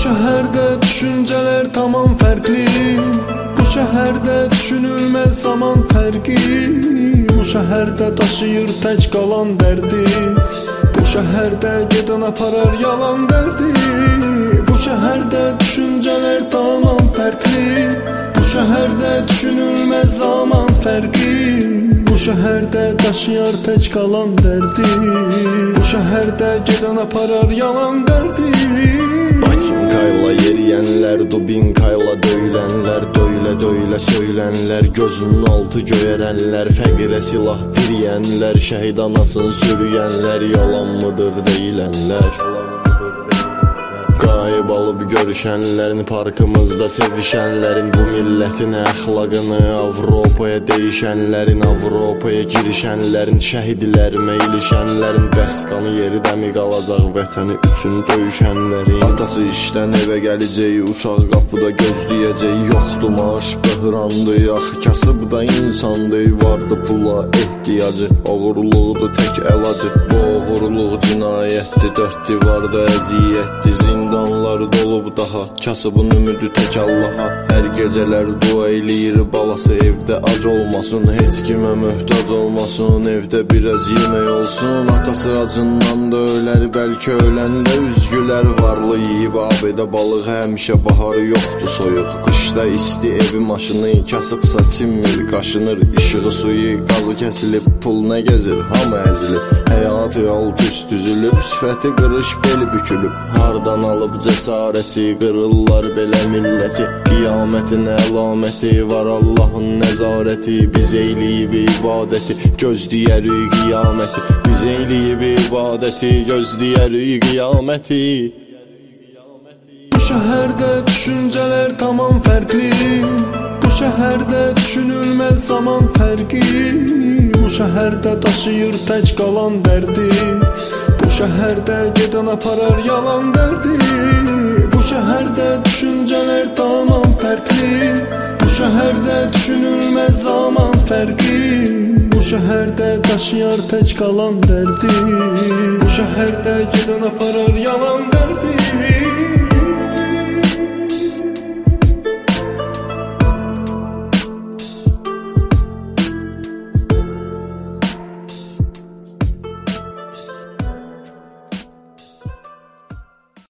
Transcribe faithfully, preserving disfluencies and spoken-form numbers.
şəhərdə düşüncələr tamam fərqli. Bu şəhərdə düşünülməz zaman fərqi. Bu şəhərdə daşıyır tək qalan dərdi. Bu şəhərdə gedən aparar yalan dərdi. Bu şəhərdə düşüncələr tamam fərqli. Bu şəhərdə düşünülməz zaman fərqi. Bu şəhərdə daşıyar tək qalan dərdi. Bu şəhərdə gedən aparar yalan dərdi. Baçinkayla yeriyənlər, dubinkayla döyülənlər, döylə döylə söylənlər, gözünün altı göyərənlər, fəqirə silah diriyənlər, şəhid anasını sürüyənlər, yalan mıdır deyilənlər. Qayıb alıb görüşənlərin, parkımızda sevişənlərin, bu millətin əxlaqını Avropaya deyişənlərin, Avropaya girişənlərin, şəhidlərimə ilişənlərin, bəs qanı yeridəmi qalacaq vətəni üçün döyüşənlərin. Atası işdən evə gələcək, uşaq qapıda gözləyəcək, yoxdur maaş böhrandır, axı kasıb da insandır, vardı pula ehtiyacı, oğurluqdur tək əlacı, bu oğurluq cinayətdir, dörd divarda əziyyətdir, zindanlar dolub daha, kasıbın ümidi tək Allaha, hər gecələr dua eləyir balası, evdə ac olmasın, heç kimə möhtac olmasın, evdə biraz yemək olsun, atası acından da ölər, bəlkə öləndə üzgülər, varlı yiyib abidə balıq, həmişə baharı yoxdur soyuq, qışda isti evi maşını, kasıbsa çinmir, qaşınır, işığı suyu, qazı kəsilib, pul nə gəzir, hamı əzilib, həyatı alt üst düzülüb, sifəti qırış, beli bükülüb, hardan alıb cəsarəti, qırırlar belə milləti, qiyamətin əlaməti, var Allahın nəzarəti, biz eyləyib ibadəti, gözləyərik qiyaməti, biz eyləyib ibadəti, gözləyərik qiyaməti. Bu şəhərdə düşüncələr tamam fərqli. Bu şəhərdə düşünülməz zaman fərqi. Bu şəhərdə daşıyır tək qalan dərdi. Bu şəhərdə gedən aparar yalan dərdi. Bu şəhərdə düşüncələr tamam fərqli. Bu şəhərdə düşünülməz zaman fərqi. Bu şəhərdə daşıyar tək qalan dərdi. Bu şəhərdə gedən aparar yalan dərdi.